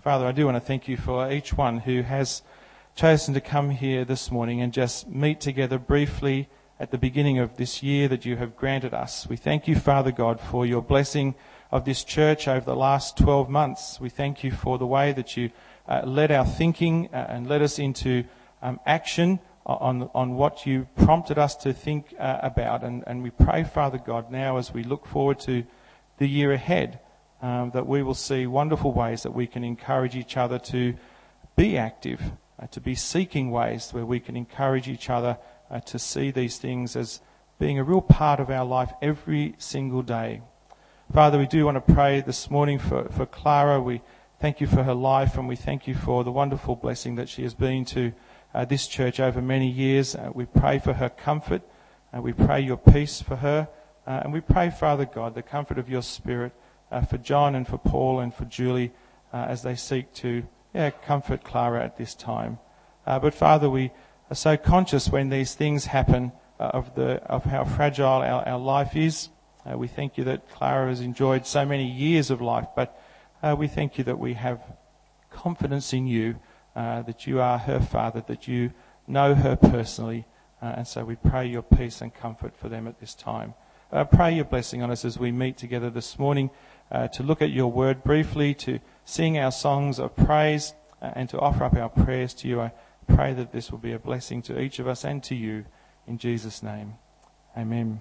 Father, I do want to thank you for each one who has chosen to come here this morning and just meet together briefly at the beginning of this year that you have granted us. We thank you, Father God, for your blessing of this church over the last 12 months. We thank you for the way that you led our thinking and led us into action on what you prompted us to think about. And we pray, Father God, now as we look forward to the year ahead, that we will see wonderful ways that we can encourage each other to be active, to be seeking ways where we can encourage each other to see these things as being a real part of our life every single day. Father, we do want to pray this morning for Clara. We thank you for her life, and we thank you for the wonderful blessing that she has been to this church over many years. We pray for her comfort, and we pray your peace for her, and we pray, Father God, the comfort of your Spirit for John and for Paul and for Julie as they seek to comfort Clara at this time. But Father, we are so conscious when these things happen of how fragile our life is. We thank you that Clara has enjoyed so many years of life, but we thank you that we have confidence in you, that you are her Father, that you know her personally, and so we pray your peace and comfort for them at this time. Pray your blessing on us as we meet together this morning to look at your word briefly, to sing our songs of praise, and to offer up our prayers to you. I pray that this will be a blessing to each of us and to you, in Jesus' name. Amen.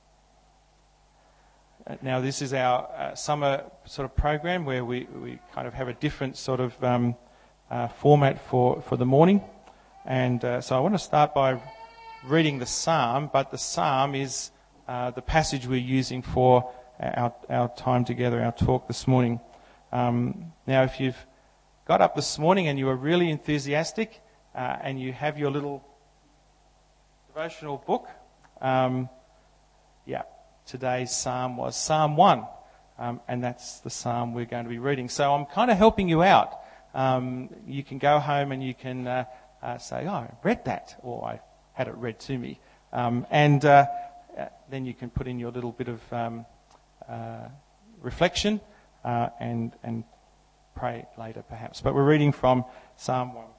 Now, this is our summer sort of program where we kind of have a different sort of format for the morning. And so I want to start by reading the psalm, but the psalm is the passage we're using for our time together, our talk this morning. Now, if you've got up this morning and you were really enthusiastic and you have your little devotional book, today's psalm was Psalm 1, and that's the psalm we're going to be reading. So I'm kind of helping you out. You can go home and you can say, I read that, or I had it read to me. And then you can put in your little bit of reflection and pray later perhaps. But we're reading from Psalm 1.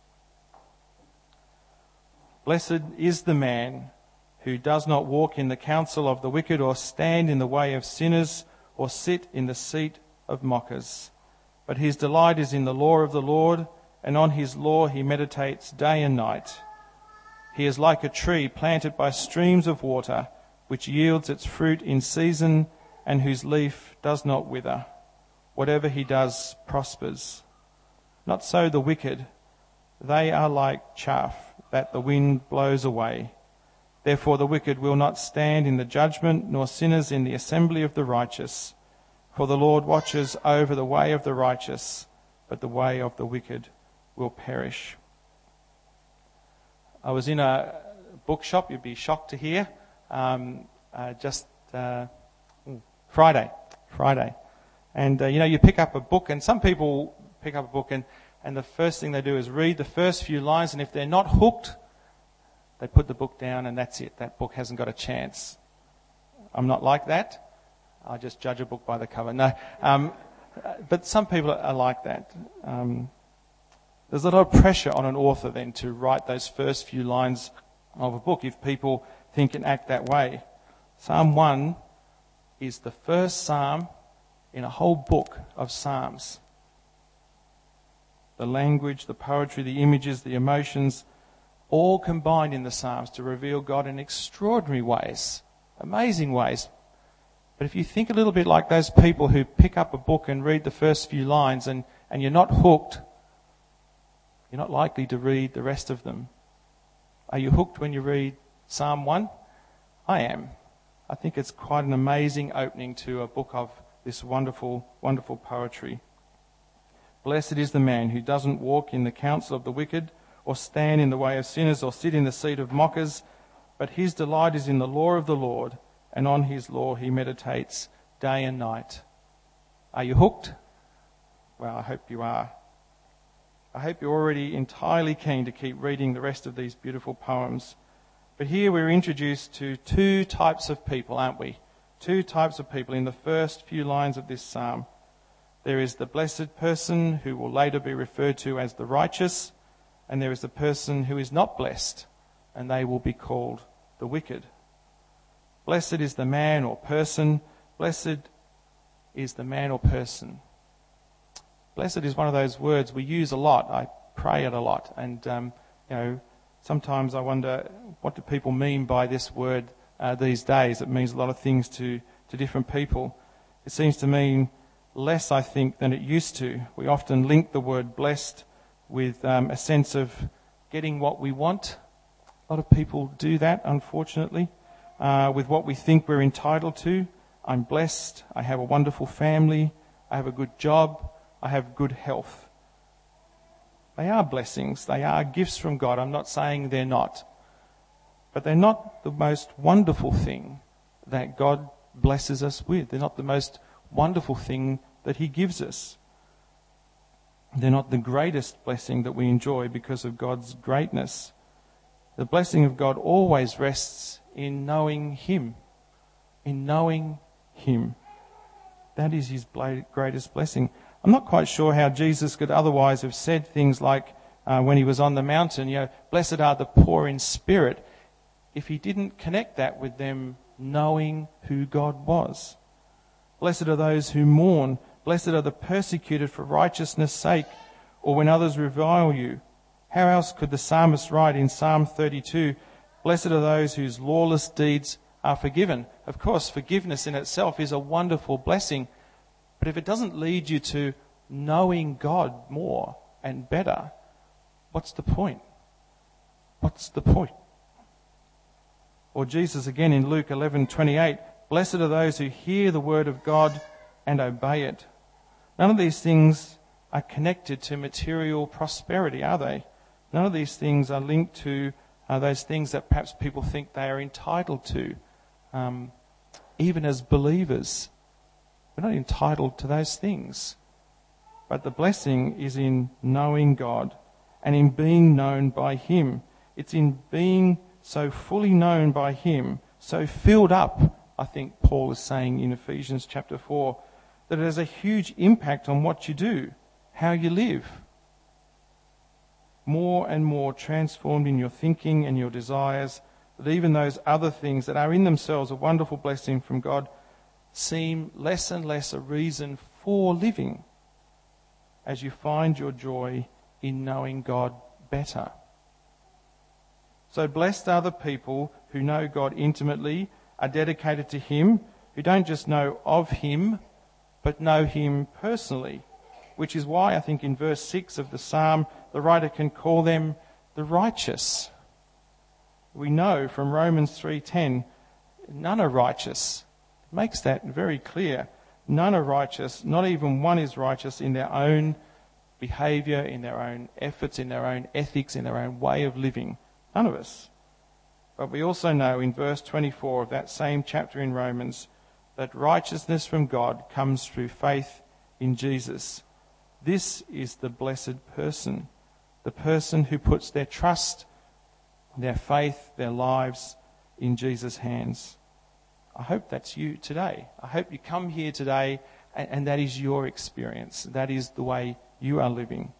Blessed is the man who does not walk in the counsel of the wicked, or stand in the way of sinners, or sit in the seat of mockers. But his delight is in the law of the Lord, and on his law he meditates day and night. He is like a tree planted by streams of water, which yields its fruit in season, and whose leaf does not wither. Whatever he does prospers. Not so the wicked. They are like chaff that the wind blows away. Therefore the wicked will not stand in the judgment, nor sinners in the assembly of the righteous. For the Lord watches over the way of the righteous, but the way of the wicked will perish. I was in a bookshop, you'd be shocked to hear, Friday. And, you pick up a book, and some people pick up a book and the first thing they do is read the first few lines, and if they're not hooked, they put the book down and that's it. That book hasn't got a chance. I'm not like that. I just judge a book by the cover. No, but some people are like that. There's a lot of pressure on an author then to write those first few lines of a book if people think and act that way. Psalm 1 is the first psalm in a whole book of psalms. The language, the poetry, the images, the emotions, all combined in the Psalms to reveal God in extraordinary ways, amazing ways. But if you think a little bit like those people who pick up a book and read the first few lines and you're not hooked, you're not likely to read the rest of them. Are you hooked when you read Psalm 1? I am. I think it's quite an amazing opening to a book of this wonderful, wonderful poetry. Blessed is the man who doesn't walk in the counsel of the wicked, or stand in the way of sinners, or sit in the seat of mockers, but his delight is in the law of the Lord, and on his law he meditates day and night. Are you hooked? Well, I hope you are. I hope you're already entirely keen to keep reading the rest of these beautiful poems. But here we're introduced to two types of people, aren't we? Two types of people in the first few lines of this psalm. There is the blessed person who will later be referred to as the righteous, and there is the person who is not blessed, and they will be called the wicked. Blessed is the man or person. Blessed is the man or person. Blessed is one of those words we use a lot. I pray it a lot, and sometimes I wonder, what do people mean by this word these days? It means a lot of things to different people. It seems to mean less, I think, than it used to. We often link the word blessed with a sense of getting what we want. A lot of people do that, unfortunately, with what we think we're entitled to. I'm blessed, I have a wonderful family, I have a good job, I have good health. They are blessings, they are gifts from God. I'm not saying they're not. But they're not the most wonderful thing that God blesses us with. They're not the most wonderful thing that He gives us. They're not the greatest blessing that we enjoy because of God's greatness. The blessing of God always rests in knowing Him. In knowing Him. That is His greatest blessing. I'm not quite sure how Jesus could otherwise have said things like when He was on the mountain, blessed are the poor in spirit, if He didn't connect that with them knowing who God was. Blessed are those who mourn. Blessed are the persecuted for righteousness' sake, or when others revile you. How else could the psalmist write in Psalm 32, blessed are those whose lawless deeds are forgiven? Of course, forgiveness in itself is a wonderful blessing, but if it doesn't lead you to knowing God more and better, what's the point? What's the point? Or Jesus again in Luke 11:28, blessed are those who hear the word of God and obey it. None of these things are connected to material prosperity, are they? None of these things are linked to those things that perhaps people think they are entitled to. Even as believers, we're not entitled to those things. But the blessing is in knowing God and in being known by Him. It's in being so fully known by Him, so filled up, I think Paul is saying in Ephesians chapter 4, that it has a huge impact on what you do, how you live. More and more transformed in your thinking and your desires, that even those other things that are in themselves a wonderful blessing from God seem less and less a reason for living as you find your joy in knowing God better. So blessed are the people who know God intimately, are dedicated to Him, who don't just know of Him, but know Him personally, which is why I think in verse 6 of the psalm, the writer can call them the righteous. We know from Romans 3:10, none are righteous. It makes that very clear. None are righteous, not even one is righteous in their own behaviour, in their own efforts, in their own ethics, in their own way of living. None of us. But we also know in verse 24 of that same chapter in Romans that righteousness from God comes through faith in Jesus. This is the blessed person, the person who puts their trust, their faith, their lives in Jesus' hands. I hope that's you today. I hope you come here today and that is your experience. That is the way you are living.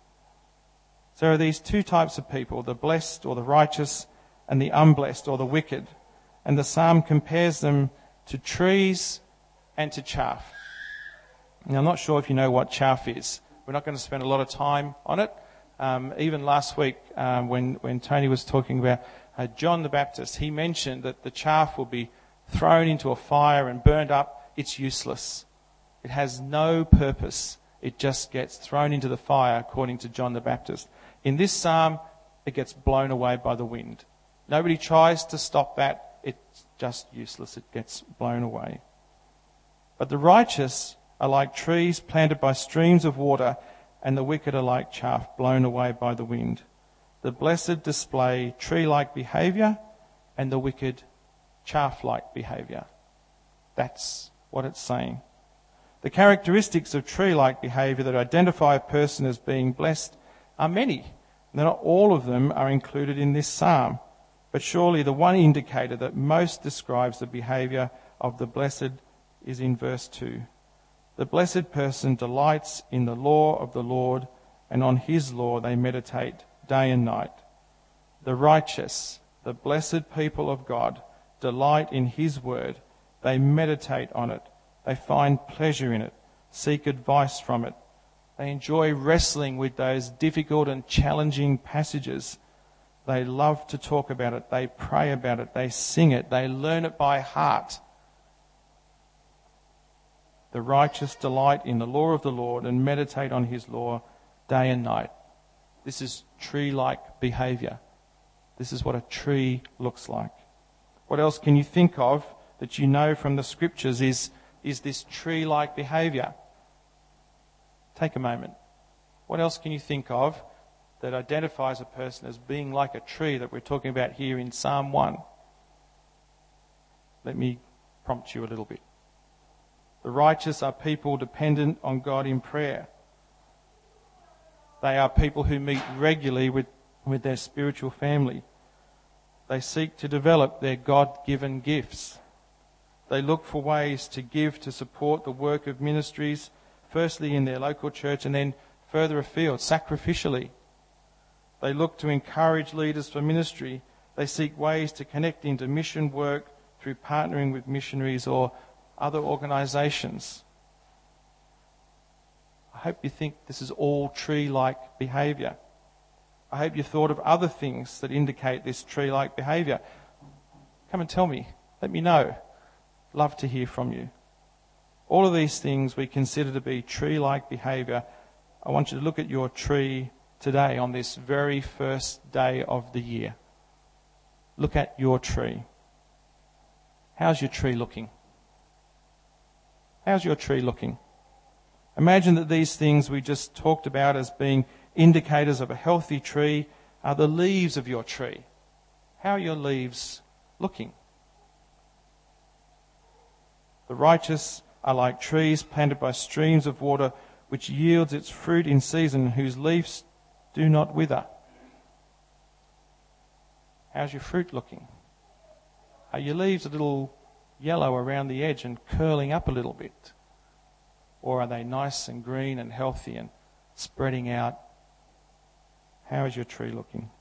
So there are these two types of people, the blessed or the righteous and the unblessed or the wicked. And the psalm compares them to trees and to chaff. Now, I'm not sure if you know what chaff is. We're not going to spend a lot of time on it. Even last week when Tony was talking about John the Baptist, he mentioned that the chaff will be thrown into a fire and burned up. It's useless. It has no purpose. It just gets thrown into the fire, according to John the Baptist. In this psalm, it gets blown away by the wind. Nobody tries to stop that. It's just useless. It gets blown away. But the righteous are like trees planted by streams of water, and the wicked are like chaff blown away by the wind. The blessed display tree-like behaviour, and the wicked chaff-like behaviour. That's what it's saying. The characteristics of tree-like behaviour that identify a person as being blessed are many. Not all of them are included in this psalm, but surely the one indicator that most describes the behaviour of the blessed is in verse 2. The blessed person delights in the law of the Lord, and on his law they meditate day and night. The righteous, the blessed people of God, delight in his word. They meditate on it. They find pleasure in it, seek advice from it. They enjoy wrestling with those difficult and challenging passages. They love to talk about it. They pray about it. They sing it. They learn it by heart. The righteous delight in the law of the Lord and meditate on his law day and night. This is tree-like behaviour. This is what a tree looks like. What else can you think of that you know from the scriptures is this tree-like behaviour? Take a moment. What else can you think of that identifies a person as being like a tree that we're talking about here in Psalm 1? Let me prompt you a little bit. The righteous are people dependent on God in prayer. They are people who meet regularly with their spiritual family. They seek to develop their God-given gifts. They look for ways to give to support the work of ministries, firstly in their local church and then further afield, sacrificially. They look to encourage leaders for ministry. They seek ways to connect into mission work through partnering with missionaries or other organisations. I hope you think this is all tree-like behaviour. I hope you thought of other things that indicate this tree-like behaviour. Come and tell me. Let me know. Love to hear from you. All of these things we consider to be tree-like behaviour. I want you to look at your tree today on this very first day of the year. Look at your tree. How's your tree looking? How's your tree looking? Imagine that these things we just talked about as being indicators of a healthy tree are the leaves of your tree. How are your leaves looking? The righteous are like trees planted by streams of water, which yields its fruit in season, whose leaves do not wither. How's your fruit looking? Are your leaves a little yellow around the edge and curling up a little bit? Or are they nice and green and healthy and spreading out? How is your tree looking?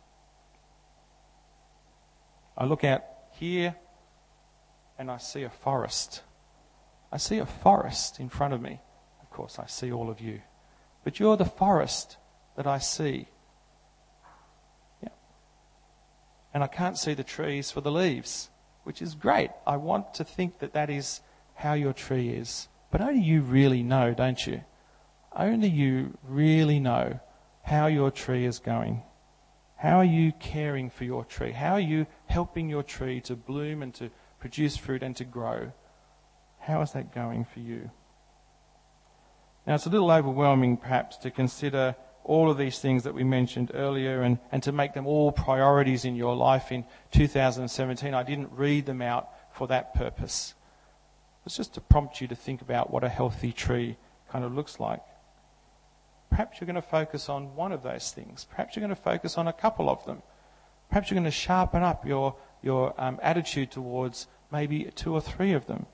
I look out here and I see a forest. I see a forest in front of me. Of course, I see all of you. But you're the forest that I see. Yeah. And I can't see the trees for the leaves, which is great. I want to think that that is how your tree is. But only you really know, don't you? Only you really know how your tree is going. How are you caring for your tree? How are you helping your tree to bloom and to produce fruit and to grow? How is that going for you? Now, it's a little overwhelming, perhaps, to consider all of these things that we mentioned earlier and to make them all priorities in your life in 2017. I didn't read them out for that purpose. It's just to prompt you to think about what a healthy tree kind of looks like. Perhaps you're going to focus on one of those things. Perhaps you're going to focus on a couple of them. Perhaps you're going to sharpen up your attitude towards maybe 2 or 3 of them.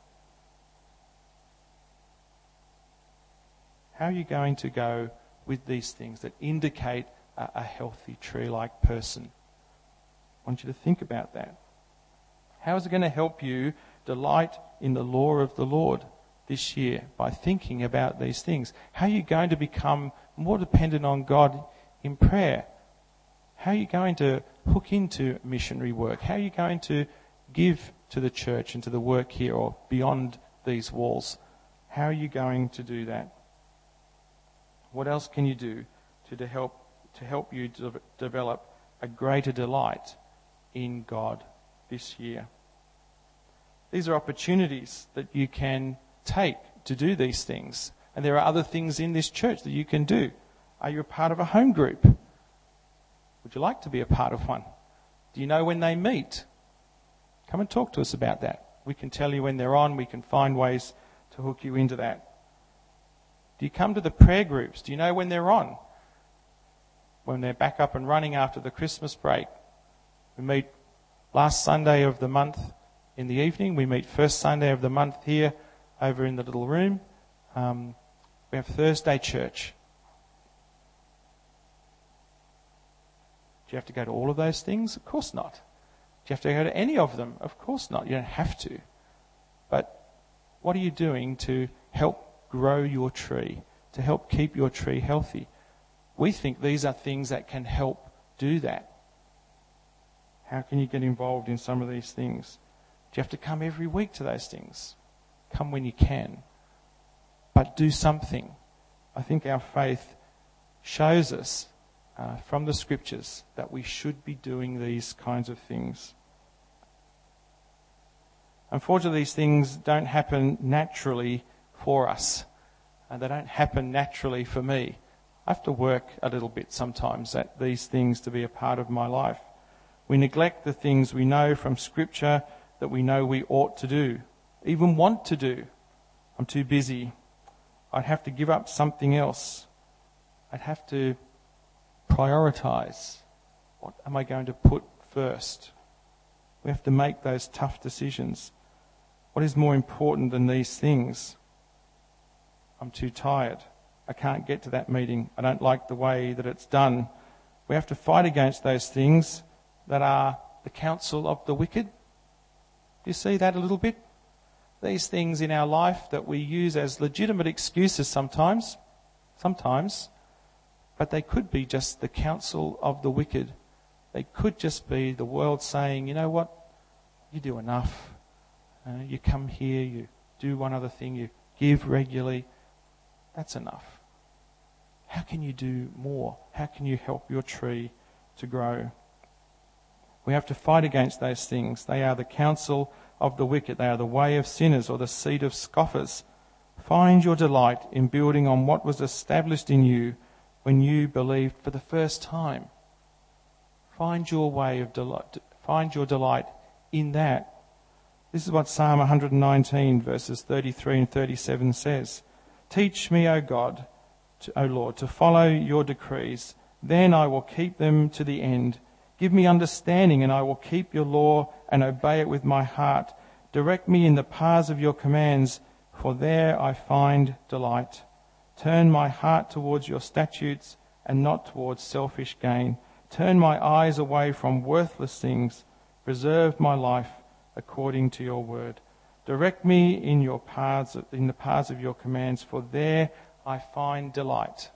How are you going to go with these things that indicate a healthy tree-like person? I want you to think about that. How is it going to help you delight in the law of the Lord this year by thinking about these things? How are you going to become more dependent on God in prayer? How are you going to hook into missionary work? How are you going to give to the church and to the work here or beyond these walls? How are you going to do that? What else can you do to help you develop a greater delight in God this year? These are opportunities that you can take to do these things. And there are other things in this church that you can do. Are you a part of a home group? Would you like to be a part of one? Do you know when they meet? Come and talk to us about that. We can tell you when they're on. We can find ways to hook you into that. Do you come to the prayer groups? Do you know when they're on? When they're back up and running after the Christmas break. We meet last Sunday of the month in the evening. We meet first Sunday of the month here over in the little room. We have Thursday church. Do you have to go to all of those things? Of course not. Do you have to go to any of them? Of course not. You don't have to. But what are you doing to help grow your tree, to help keep your tree healthy? We think these are things that can help do that. How can you get involved in some of these things? Do you have to come every week to those things? Come when you can. But do something. I think our faith shows us from the scriptures that we should be doing these kinds of things. Unfortunately, these things don't happen naturally for us. And they don't happen naturally for me. I have to work a little bit sometimes at these things to be a part of my life. We neglect the things we know from Scripture that we know we ought to do, even want to do. I'm too busy. I'd have to give up something else. I'd have to prioritize. What am I going to put first? We have to make those tough decisions. What is more important than these things? I'm too tired. I can't get to that meeting. I don't like the way that it's done. We have to fight against those things that are the counsel of the wicked. Do you see that a little bit? These things in our life that we use as legitimate excuses sometimes, but they could be just the counsel of the wicked. They could just be the world saying, you know what, you do enough. You come here, you do one other thing, you give regularly. That's enough. How can you do more? How can you help your tree to grow? We have to fight against those things. They are the counsel of the wicked. They are the way of sinners or the seed of scoffers. Find your delight in building on what was established in you when you believed for the first time. Find your way of delight. Find your delight in that. This is what Psalm 119 verses 33 and 37 says. Teach me, O God, O Lord, to follow your decrees. Then I will keep them to the end. Give me understanding, and I will keep your law and obey it with my heart. Direct me in the paths of your commands, for there I find delight. Turn my heart towards your statutes and not towards selfish gain. Turn my eyes away from worthless things. Preserve my life according to your word. Direct me in your paths, in the paths of your commands, for there I find delight.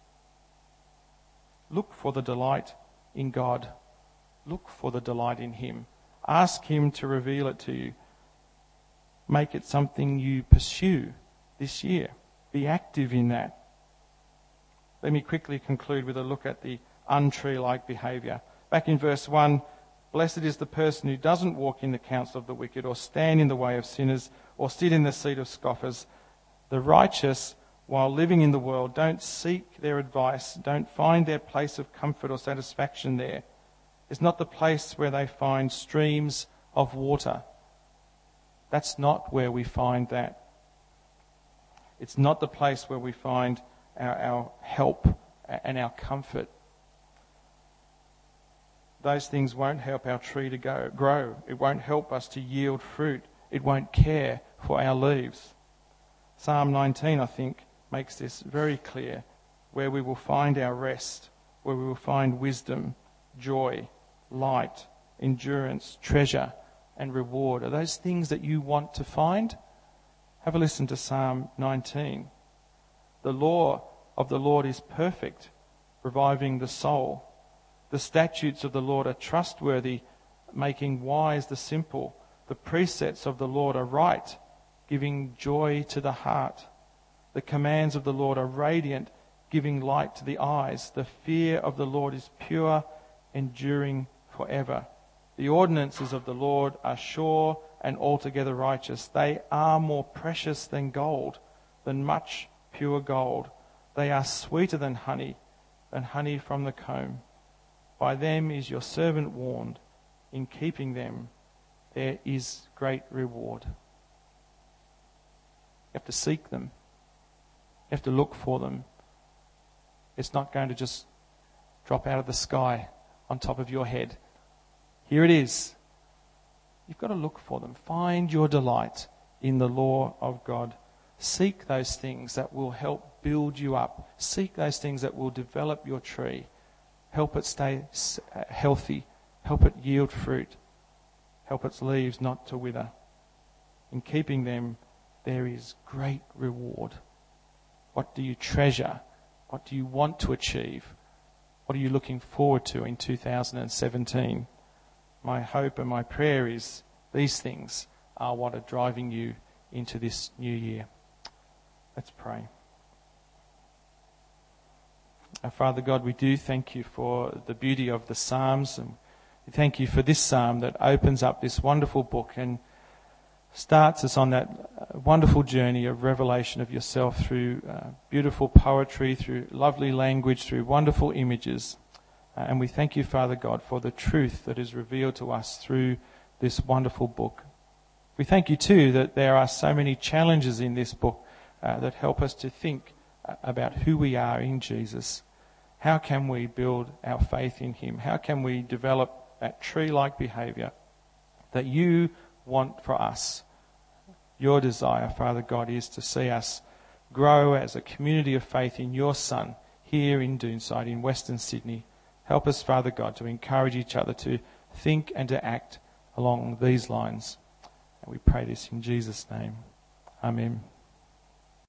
Look for the delight in God. Look for the delight in him. Ask him to reveal it to you. Make it something you pursue this year. Be active in that. Let me quickly conclude with a look at the untree-like behaviour. Back in verse 1, blessed is the person who doesn't walk in the counsel of the wicked, or stand in the way of sinners, or sit in the seat of scoffers. The righteous, while living in the world, don't seek their advice, don't find their place of comfort or satisfaction there. It's not the place where they find streams of water. That's not where we find that. It's not the place where we find our help and our comfort. Those things won't help our tree to grow. It won't help us to yield fruit. It won't care for our leaves. Psalm 19, I think, makes this very clear, where we will find our rest, where we will find wisdom, joy, light, endurance, treasure, and reward. Are those things that you want to find? Have a listen to Psalm 19. The law of the Lord is perfect, reviving the soul. The statutes of the Lord are trustworthy, making wise the simple. The precepts of the Lord are right, giving joy to the heart. The commands of the Lord are radiant, giving light to the eyes. The fear of the Lord is pure, enduring forever. The ordinances of the Lord are sure and altogether righteous. They are more precious than gold, than much pure gold. They are sweeter than honey from the comb. By them is your servant warned. In keeping them, there is great reward. You have to seek them. You have to look for them. It's not going to just drop out of the sky on top of your head. Here it is. You've got to look for them. Find your delight in the law of God. Seek those things that will help build you up. Seek those things that will develop your tree. Help it stay healthy. Help it yield fruit. Help its leaves not to wither. In keeping them, there is great reward. What do you treasure? What do you want to achieve? What are you looking forward to in 2017? My hope and my prayer is these things are what are driving you into this new year. Let's pray. Our Father God, we do thank you for the beauty of the Psalms, and we thank you for this psalm that opens up this wonderful book and starts us on that wonderful journey of revelation of yourself through beautiful poetry, through lovely language, through wonderful images. And we thank you, Father God, for the truth that is revealed to us through this wonderful book. We thank you too that there are so many challenges in this book that help us to think about who we are in Jesus. How can we build our faith in him? How can we develop that tree-like behaviour that you want for us? Your desire, Father God, is to see us grow as a community of faith in your Son here in Doonside, in Western Sydney. Help us, Father God, to encourage each other to think and to act along these lines. And we pray this in Jesus' name. Amen.